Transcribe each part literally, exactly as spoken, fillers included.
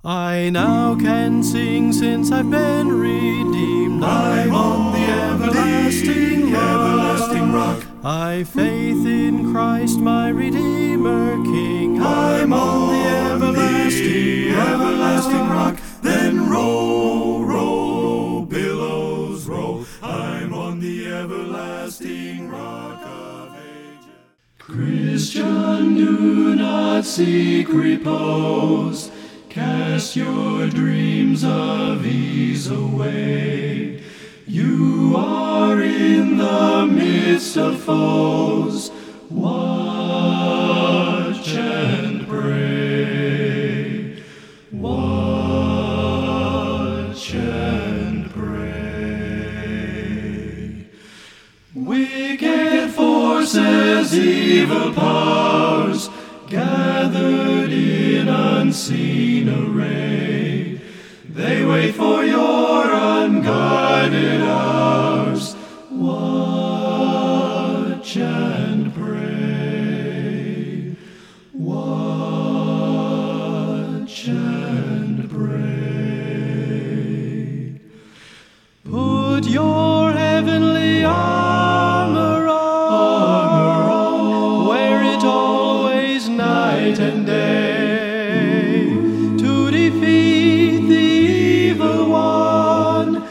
I now can sing since I've been redeemed. I'm on the everlasting rock. everlasting rock. I've faith in Christ my Redeemer King. I'm on the everlasting, everlasting rock. Then roll, roll, billows roll. I'm on the everlasting rock of ages. Christian, do not seek repose. Cast your dreams of ease away. You are in the midst of foes. Watch and pray. Watch and pray. Wicked forces, evil powers, gathered in unseen array, they wait for your unguarded hours. Watch and pray. Watch and pray. Put your heavenly armor on, armor on. Wear it always, night and day, to defeat the evil one.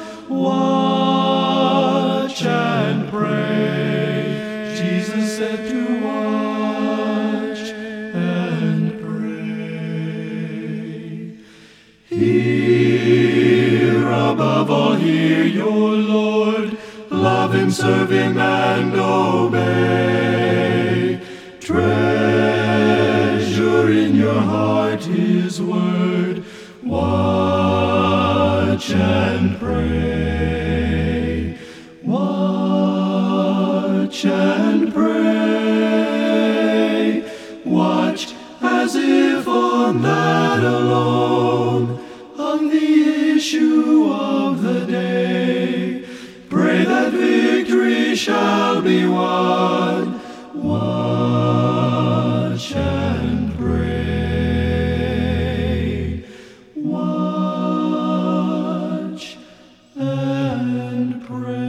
Watch and pray. Jesus said to watch and pray. Hear, above all, hear your Lord. Love him, serve him, and obey. Treasure in your heart his word. Watch and pray. Watch and pray. Watch as if on that alone hung the issue of the day. Pray that victory shall be won. Watch and pray. Watch and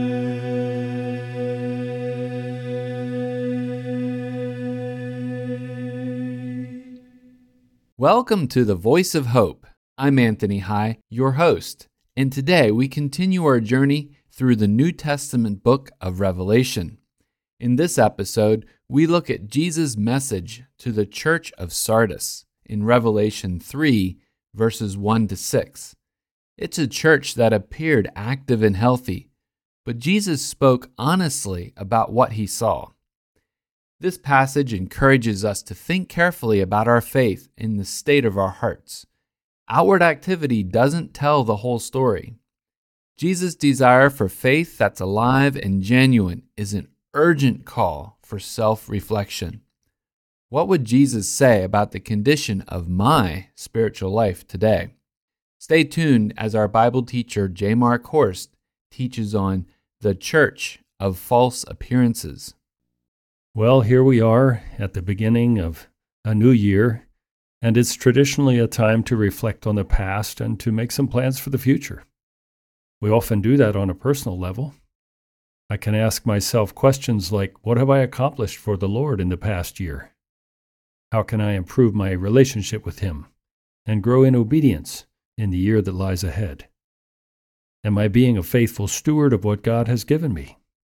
pray. Welcome to the Voice of Hope. I'm Anthony High, your host, and today we continue our journey through the New Testament book of Revelation. In this episode, we look at Jesus' message to the church of Sardis in Revelation three, verses one to six. It's a church that appeared active and healthy, but Jesus spoke honestly about what he saw. This passage encourages us to think carefully about our faith in the state of our hearts. Outward activity doesn't tell the whole story. Jesus' desire for faith that's alive and genuine is an urgent call for self-reflection. What would Jesus say about the condition of my spiritual life today? Stay tuned as our Bible teacher J. Mark Horst teaches on the church of false appearances. Well, here we are at the beginning of a new year, and it's traditionally a time to reflect on the past and to make some plans for the future. We often do that on a personal level. I can ask myself questions like, what have I accomplished for the Lord in the past year? How can I improve my relationship with Him and grow in obedience in the year that lies ahead? Am I being a faithful steward of what God has given me?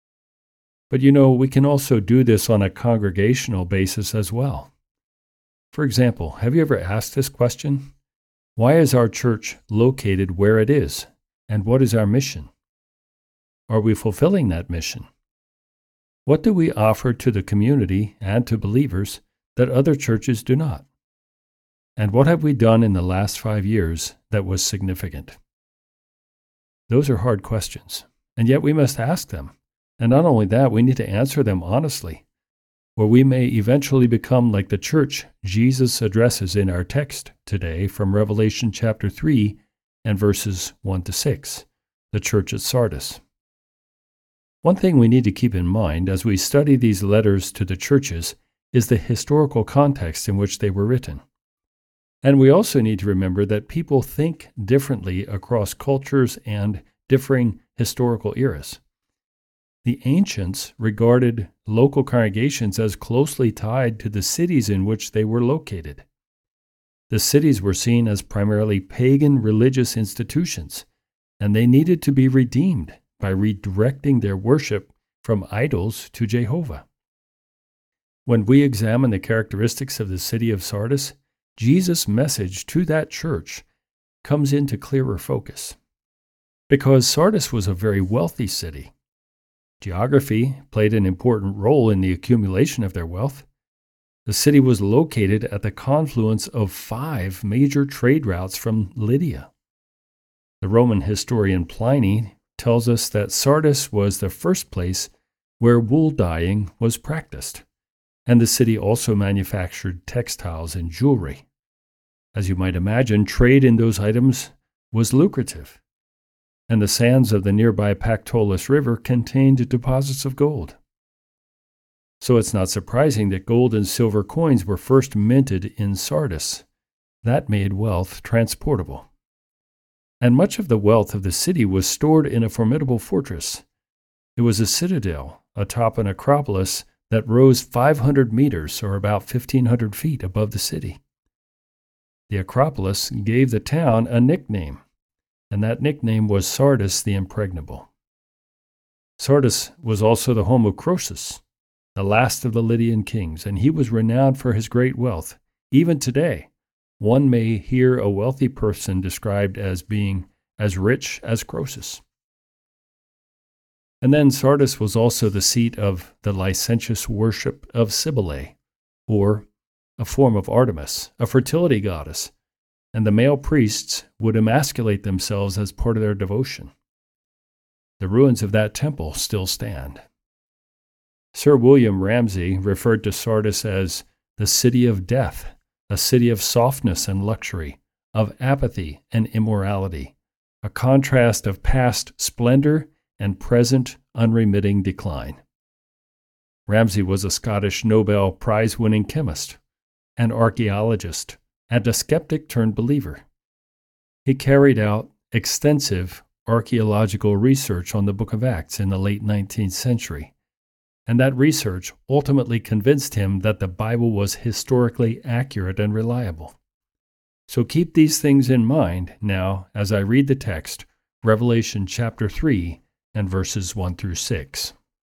But you know, we can also do this on a congregational basis as well. For example, have you ever asked this question? Why is our church located where it is? And what is our mission? Are we fulfilling that mission? What do we offer to the community and to believers that other churches do not? And what have we done in the last five years that was significant? Those are hard questions, and yet we must ask them. And not only that, we need to answer them honestly, or we may eventually become like the church Jesus addresses in our text today from Revelation chapter three and verses one to six, the church at Sardis. One thing we need to keep in mind as we study these letters to the churches is the historical context in which they were written. And we also need to remember that people think differently across cultures and differing historical eras. The ancients regarded local congregations as closely tied to the cities in which they were located. The cities were seen as primarily pagan religious institutions, and they needed to be redeemed by redirecting their worship from idols to Jehovah. When we examine the characteristics of the city of Sardis, Jesus' message to that church comes into clearer focus. Because Sardis was a very wealthy city, geography played an important role in the accumulation of their wealth. The city was located at the confluence of five major trade routes from Lydia. The Roman historian Pliny tells us that Sardis was the first place where wool dyeing was practiced, and the city also manufactured textiles and jewelry. As you might imagine, trade in those items was lucrative, and the sands of the nearby Pactolus River contained deposits of gold. So it's not surprising that gold and silver coins were first minted in Sardis. That made wealth transportable. And much of the wealth of the city was stored in a formidable fortress. It was a citadel atop an acropolis that rose five hundred meters, or about fifteen hundred feet, above the city. The Acropolis gave the town a nickname, and that nickname was Sardis the Impregnable. Sardis was also the home of Croesus, the last of the Lydian kings, and he was renowned for his great wealth. Even today, one may hear a wealthy person described as being as rich as Croesus. And then Sardis was also the seat of the licentious worship of Cybele, or a form of Artemis, a fertility goddess, and the male priests would emasculate themselves as part of their devotion. The ruins of that temple still stand. Sir William Ramsay referred to Sardis as the city of death, a city of softness and luxury, of apathy and immorality, a contrast of past splendor and present unremitting decline. Ramsay was a Scottish Nobel Prize-winning chemist, an archaeologist, and a skeptic turned believer. He carried out extensive archaeological research on the Book of Acts in the late nineteenth century, and that research ultimately convinced him that the Bible was historically accurate and reliable. So keep these things in mind now as I read the text, Revelation chapter three and verses one through six.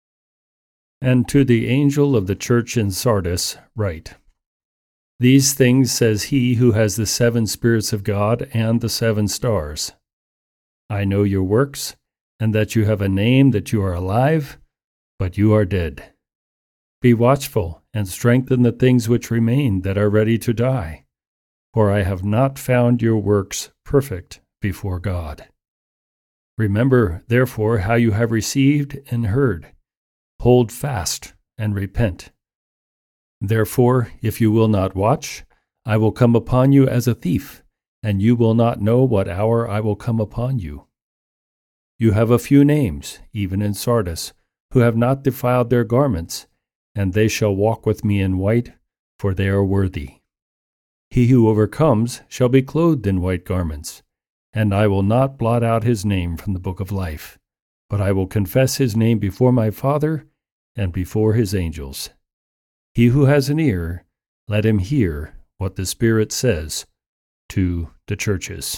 And to the angel of the church in Sardis write, These things says he who has the seven spirits of God and the seven stars. I know your works, and that you have a name, that you are alive, but you are dead. Be watchful and strengthen the things which remain that are ready to die, for I have not found your works perfect before God. Remember, therefore, how you have received and heard. Hold fast and repent. Therefore, if you will not watch, I will come upon you as a thief, and you will not know what hour I will come upon you. You have a few names, even in Sardis, who have not defiled their garments, and they shall walk with me in white, for they are worthy. He who overcomes shall be clothed in white garments, and I will not blot out his name from the book of life, but I will confess his name before my Father and before his angels. He who has an ear, let him hear what the Spirit says to the churches.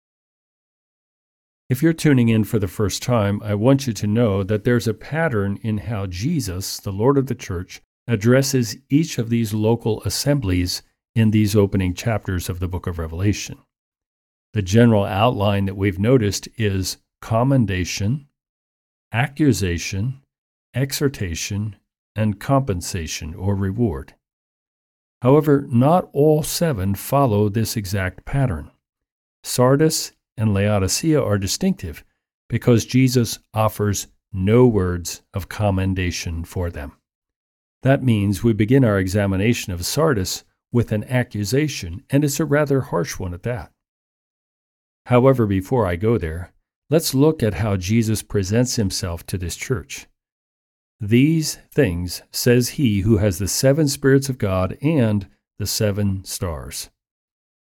If you're tuning in for the first time, I want you to know that there's a pattern in how Jesus, the Lord of the church, addresses each of these local assemblies in these opening chapters of the book of Revelation. The general outline that we've noticed is commendation, accusation, exhortation, and compensation or reward. However, not all seven follow this exact pattern. Sardis and Laodicea are distinctive because Jesus offers no words of commendation for them. That means we begin our examination of Sardis with an accusation, and it's a rather harsh one at that. However, before I go there, let's look at how Jesus presents himself to this church. These things says he who has the seven spirits of God and the seven stars.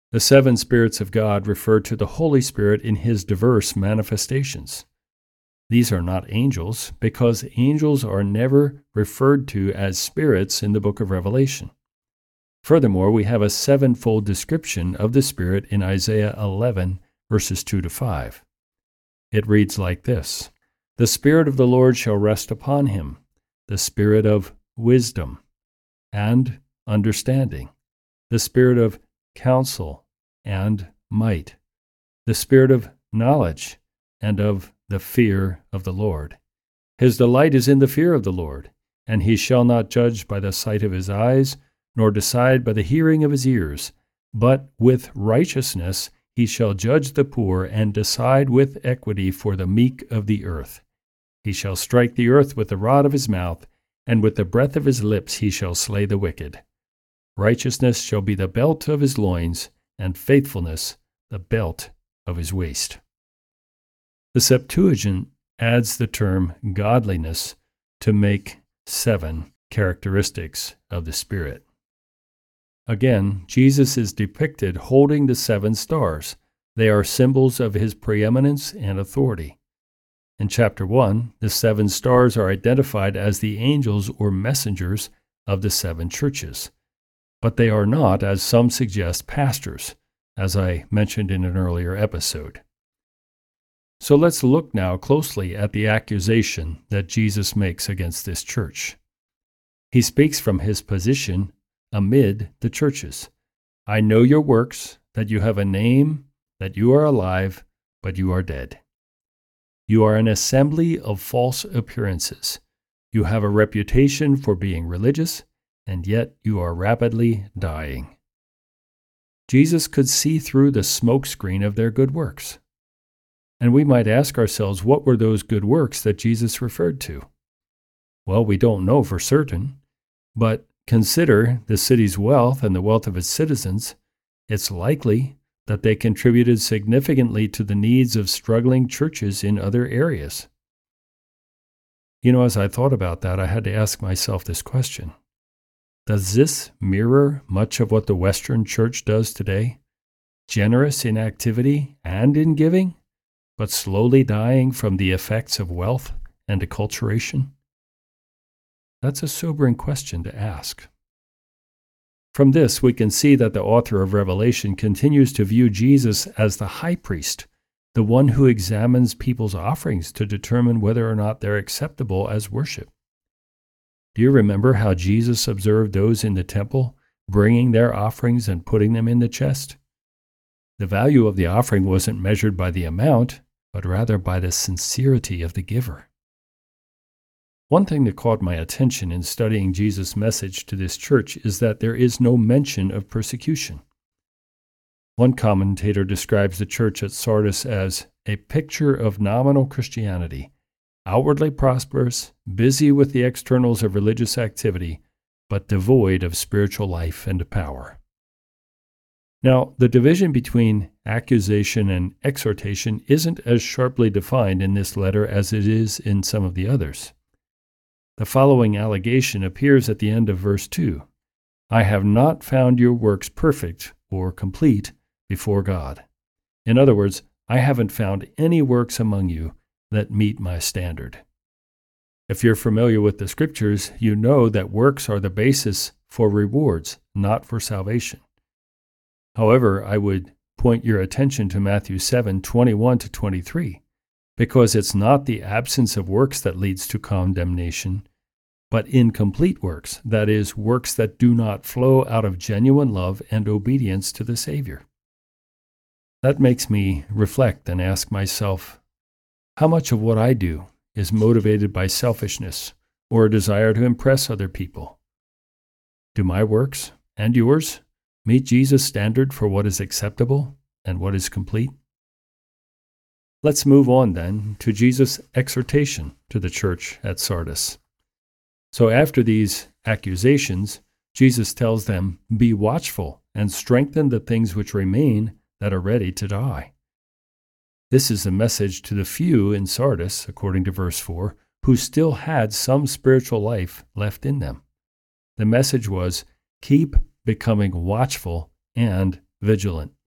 The seven spirits of God refer to the Holy Spirit in his diverse manifestations. These are not angels, because angels are never referred to as spirits in the book of Revelation. Furthermore, we have a sevenfold description of the Spirit in Isaiah eleven, verses two to five. It reads like this: "The Spirit of the Lord shall rest upon him, the Spirit of wisdom and understanding, the Spirit of counsel and might, the Spirit of knowledge and of the fear of the Lord. His delight is in the fear of the Lord, and he shall not judge by the sight of his eyes, nor decide by the hearing of his ears, but with righteousness he shall judge the poor and decide with equity for the meek of the earth. He shall strike the earth with the rod of his mouth, and with the breath of his lips he shall slay the wicked. Righteousness shall be the belt of his loins, and faithfulness the belt of his waist." The Septuagint adds the term godliness to make seven characteristics of the Spirit. Again, Jesus is depicted holding the seven stars. They are symbols of his preeminence and authority. In chapter one, the seven stars are identified as the angels or messengers of the seven churches. But they are not, as some suggest, pastors, as I mentioned in an earlier episode. So let's look now closely at the accusation that Jesus makes against this church. He speaks from his position amid the churches. "I know your works, that you have a name, that you are alive, but you are dead. You are an assembly of false appearances. You have a reputation for being religious, and yet you are rapidly dying." Jesus could see through the smokescreen of their good works. And we might ask ourselves, what were those good works that Jesus referred to? Well, we don't know for certain, but consider the city's wealth and the wealth of its citizens. It's likely that they contributed significantly to the needs of struggling churches in other areas. You know, as I thought about that, I had to ask myself this question. Does this mirror much of what the Western church does today? Generous in activity and in giving, but slowly dying from the effects of wealth and acculturation? That's a sobering question to ask. From this, we can see that the author of Revelation continues to view Jesus as the high priest, the one who examines people's offerings to determine whether or not they're acceptable as worship. Do you remember how Jesus observed those in the temple bringing their offerings and putting them in the chest? The value of the offering wasn't measured by the amount, but rather by the sincerity of the giver. One thing that caught my attention in studying Jesus' message to this church is that there is no mention of persecution. One commentator describes the church at Sardis as a picture of nominal Christianity, outwardly prosperous, busy with the externals of religious activity, but devoid of spiritual life and power. Now, the division between accusation and exhortation isn't as sharply defined in this letter as it is in some of the others. The following allegation appears at the end of verse two. "I have not found your works perfect or complete before God." In other words, I haven't found any works among you that meet my standard. If you're familiar with the scriptures, you know that works are the basis for rewards, not for salvation. However, I would point your attention to Matthew seven, twenty-one to twenty-three, because it's not the absence of works that leads to condemnation, but incomplete works, that is, works that do not flow out of genuine love and obedience to the Savior. That makes me reflect and ask myself, how much of what I do is motivated by selfishness or a desire to impress other people? Do my works and yours meet Jesus' standard for what is acceptable and what is complete? Let's move on then to Jesus' exhortation to the church at Sardis. So after these accusations, Jesus tells them, "Be watchful and strengthen the things which remain that are ready to die." This is a message to the few in Sardis, according to verse four, who still had some spiritual life left in them. The message was, keep becoming watchful and vigilant.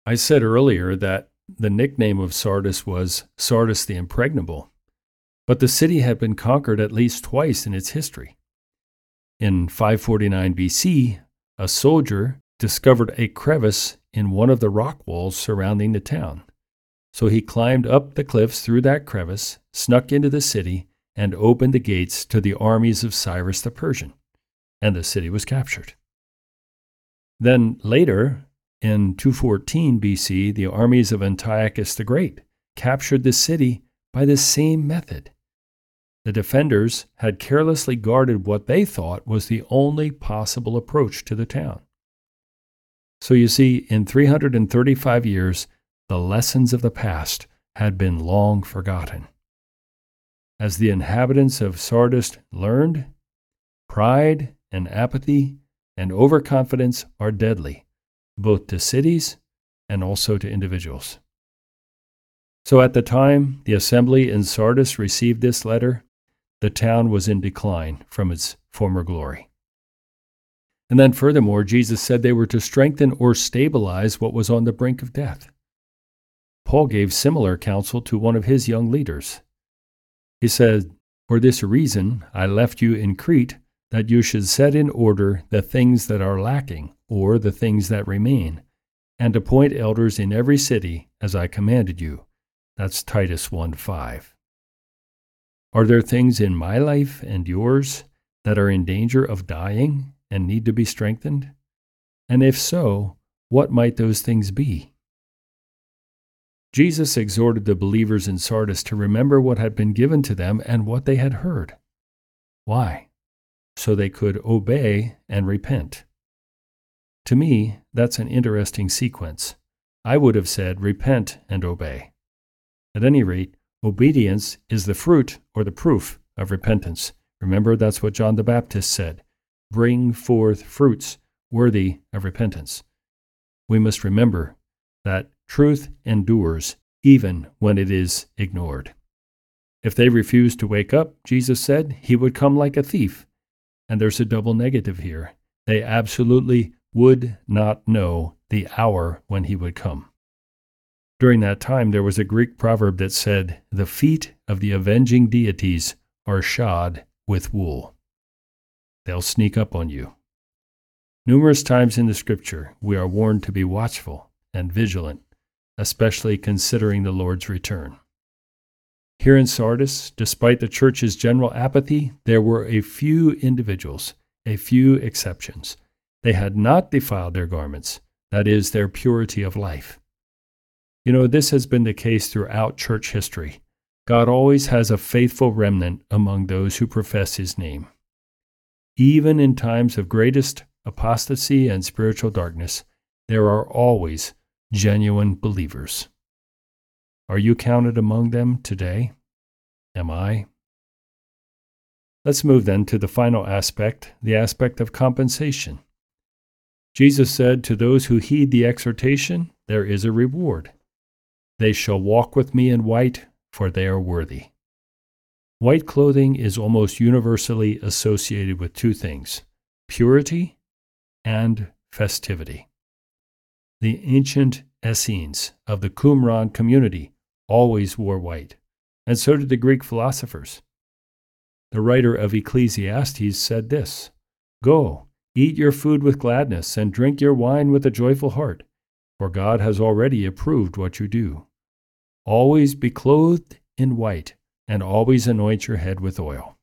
I said earlier that the nickname of Sardis was Sardis the Impregnable, but the city had been conquered at least twice in its history. In five forty-nine B C, a soldier discovered a crevice in one of the rock walls surrounding the town. So he climbed up the cliffs through that crevice, snuck into the city, and opened the gates to the armies of Cyrus the Persian, and the city was captured. Then later, in two fourteen B C, the armies of Antiochus the Great captured the city by the same method. The defenders had carelessly guarded what they thought was the only possible approach to the town. So you see, in three hundred thirty-five years, the lessons of the past had been long forgotten. As the inhabitants of Sardis learned, pride and apathy and overconfidence are deadly, both to cities and also to individuals. So at the time the assembly in Sardis received this letter, the town was in decline from its former glory. And then furthermore, Jesus said they were to strengthen or stabilize what was on the brink of death. Paul gave similar counsel to one of his young leaders. He said, "For this reason I left you in Crete, that you should set in order the things that are lacking, or the things that remain, and appoint elders in every city, as I commanded you." That's Titus one five. Are there things in my life and yours that are in danger of dying and need to be strengthened? And if so, what might those things be? Jesus exhorted the believers in Sardis to remember what had been given to them and what they had heard. Why? So they could obey and repent. To me, that's an interesting sequence. I would have said repent and obey. At any rate, obedience is the fruit or the proof of repentance. Remember, that's what John the Baptist said. Bring forth fruits worthy of repentance. We must remember that truth endures even when it is ignored. If they refused to wake up, Jesus said, he would come like a thief. And there's a double negative here. They absolutely would not know the hour when he would come. During that time, there was a Greek proverb that said, "The feet of the avenging deities are shod with wool." They'll sneak up on you. Numerous times in the Scripture, we are warned to be watchful and vigilant, especially considering the Lord's return. Here in Sardis, despite the church's general apathy, there were a few individuals, a few exceptions. They had not defiled their garments, that is, their purity of life. You know, this has been the case throughout church history. God always has a faithful remnant among those who profess his name. Even in times of greatest apostasy and spiritual darkness, there are always genuine believers. Are you counted among them today? Am I? Let's move then to the final aspect, the aspect of compensation. Jesus said, "To those who heed the exhortation, there is a reward. They shall walk with me in white, for they are worthy." White clothing is almost universally associated with two things: purity and festivity. The ancient Essenes of the Qumran community always wore white, and so did the Greek philosophers. The writer of Ecclesiastes said this, "Go, eat your food with gladness, and drink your wine with a joyful heart, for God has already approved what you do. Always be clothed in white, and always anoint your head with oil."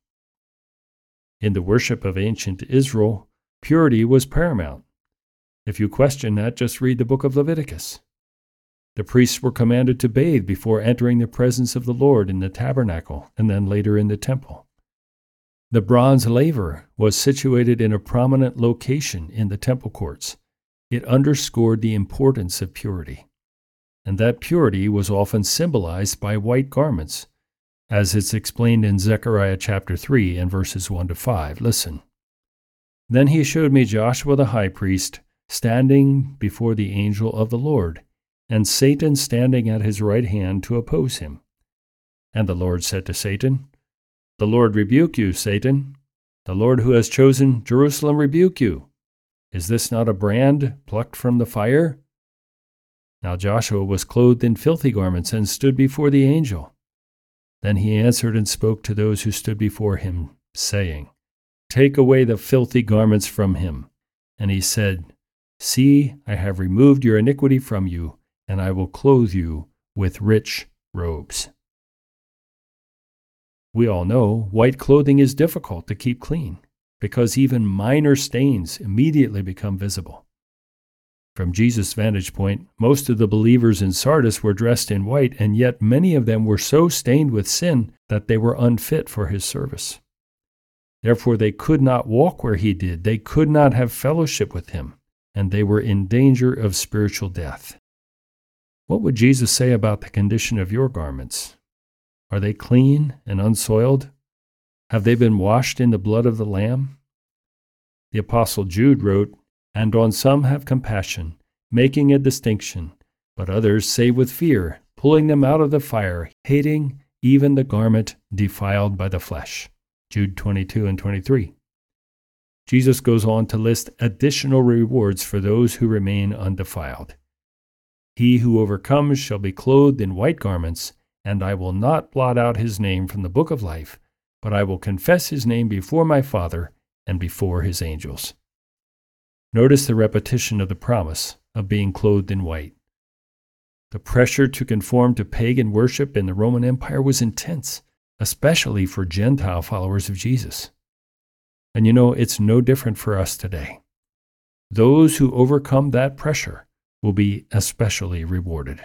In the worship of ancient Israel, purity was paramount. If you question that, just read the book of Leviticus. The priests were commanded to bathe before entering the presence of the Lord in the tabernacle, and then later in the temple. The bronze laver was situated in a prominent location in the temple courts. It underscored the importance of purity. And that purity was often symbolized by white garments, as it's explained in Zechariah chapter three and verses one to five. Listen. "Then he showed me Joshua the high priest standing before the angel of the Lord, and Satan standing at his right hand to oppose him. And the Lord said to Satan, 'The Lord rebuke you, Satan. The Lord who has chosen Jerusalem rebuke you. Is this not a brand plucked from the fire?' Now Joshua was clothed in filthy garments and stood before the angel. Then he answered and spoke to those who stood before him, saying, Take away the filthy garments from him. And he said, See, I have removed your iniquity from you, and I will clothe you with rich robes. We all know white clothing is difficult to keep clean, because even minor stains immediately become visible. From Jesus' vantage point, most of the believers in Sardis were dressed in white, and yet many of them were so stained with sin that they were unfit for his service. Therefore they could not walk where he did, they could not have fellowship with him, and they were in danger of spiritual death. What would Jesus say about the condition of your garments? Are they clean and unsoiled? Have they been washed in the blood of the Lamb? The Apostle Jude wrote, And on some have compassion, making a distinction, but others save with fear, pulling them out of the fire, hating even the garment defiled by the flesh. Jude twenty-two and twenty-three. Jesus goes on to list additional rewards for those who remain undefiled. He who overcomes shall be clothed in white garments, and I will not blot out his name from the book of life, but I will confess his name before my Father and before his angels. Notice the repetition of the promise of being clothed in white. The pressure to conform to pagan worship in the Roman Empire was intense, especially for Gentile followers of Jesus. And you know, it's no different for us today. Those who overcome that pressure will be especially rewarded.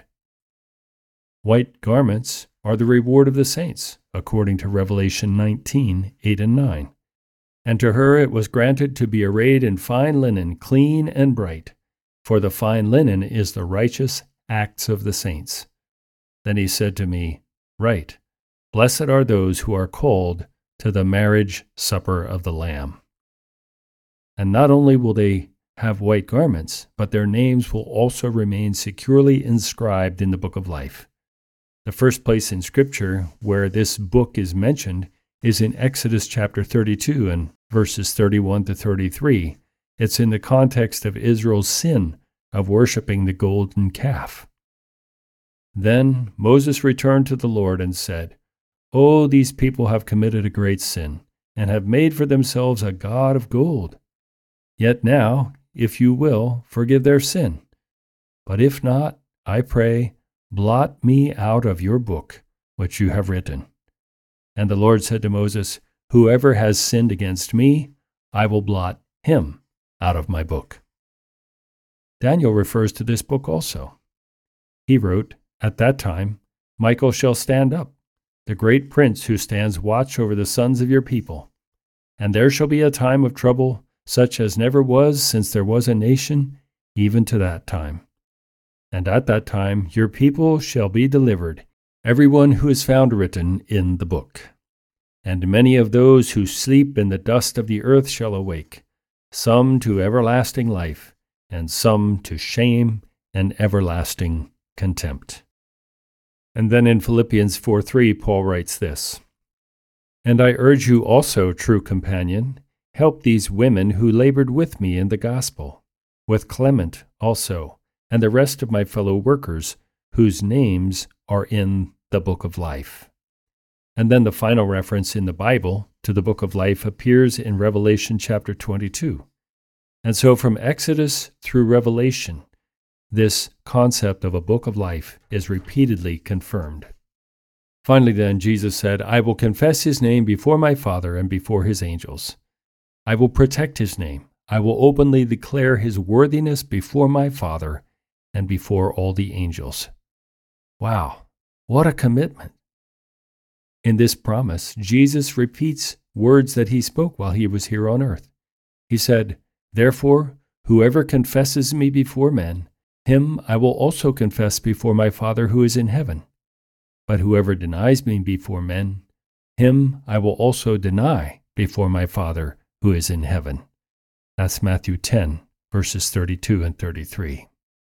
White garments are the reward of the saints, according to Revelation nineteen, eight and nine. And to her it was granted to be arrayed in fine linen, clean and bright, for the fine linen is the righteous acts of the saints. Then he said to me, Write, Blessed are those who are called to the marriage supper of the Lamb. And not only will they have white garments, but their names will also remain securely inscribed in the book of life. The first place in Scripture where this book is mentioned is in Exodus chapter thirty-two and verses thirty-one to thirty-three. It's in the context of Israel's sin of worshiping the golden calf. Then Moses returned to the Lord and said, Oh, these people have committed a great sin, and have made for themselves a god of gold. Yet now, if you will, forgive their sin. But if not, I pray, blot me out of your book, which you have written. And the Lord said to Moses, Whoever has sinned against me, I will blot him out of my book. Daniel refers to this book also. He wrote, At that time, Michael shall stand up, the great prince who stands watch over the sons of your people. And there shall be a time of trouble, such as never was since there was a nation, even to that time. And at that time your people shall be delivered, every one who is found written in the book. And many of those who sleep in the dust of the earth shall awake, some to everlasting life, and some to shame and everlasting contempt. And then in Philippians four three, Paul writes this, And I urge you also, true companion, help these women who labored with me in the gospel, with Clement also, and the rest of my fellow workers, whose names are in the book of life. And then the final reference in the Bible to the book of life appears in Revelation chapter twenty-two. And so from Exodus through Revelation, this concept of a book of life is repeatedly confirmed. Finally then, Jesus said, I will confess his name before my Father and before his angels. I will protect his name. I will openly declare his worthiness before my Father and before all the angels. Wow, what a commitment. In this promise, Jesus repeats words that he spoke while he was here on earth. He said, Therefore, whoever confesses me before men, him I will also confess before my Father who is in heaven. But whoever denies me before men, him I will also deny before my Father who is in heaven. That's Matthew ten, verses thirty-two and thirty-three.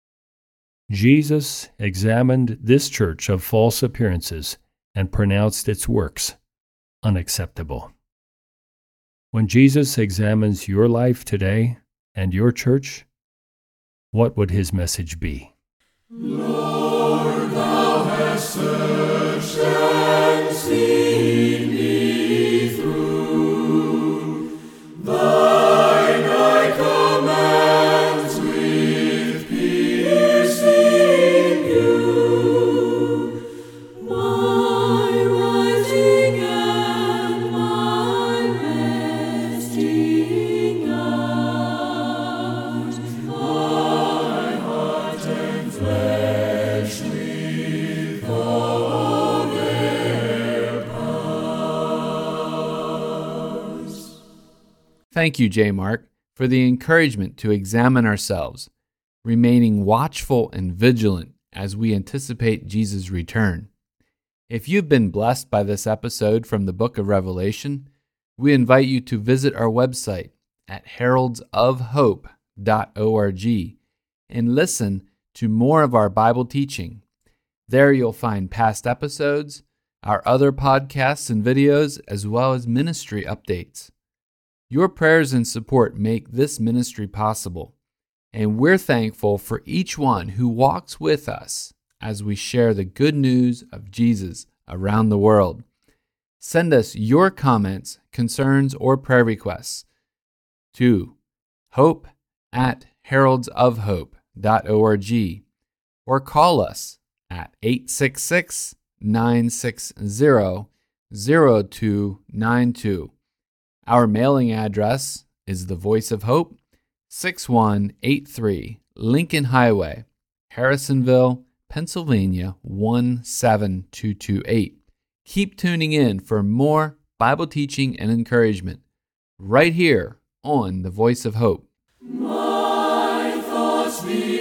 Jesus examined this church of false appearances and pronounced its works unacceptable. When Jesus examines your life today and your church, what would his message be? Lord, thou hast searched and seen me through. Thine eye commands with piercing view my rising and my resting hours. My heart and flesh with all their powers. Thank you, J. Mark, for the encouragement to examine ourselves, remaining watchful and vigilant as we anticipate Jesus' return. If you've been blessed by this episode from the book of Revelation, we invite you to visit our website at heralds of hope dot org and listen to more of our Bible teaching. There you'll find past episodes, our other podcasts and videos, as well as ministry updates. Your prayers and support make this ministry possible, and we're thankful for each one who walks with us as we share the good news of Jesus around the world. Send us your comments, concerns, or prayer requests to hope at heralds of hope dot org or call us at eight six six, nine six zero, zero two nine two. Our mailing address is The Voice of Hope, six one eight three Lincoln Highway, Harrisonville, Pennsylvania one seven two two eight. Keep tuning in for more Bible teaching and encouragement right here on The Voice of Hope. My thoughts be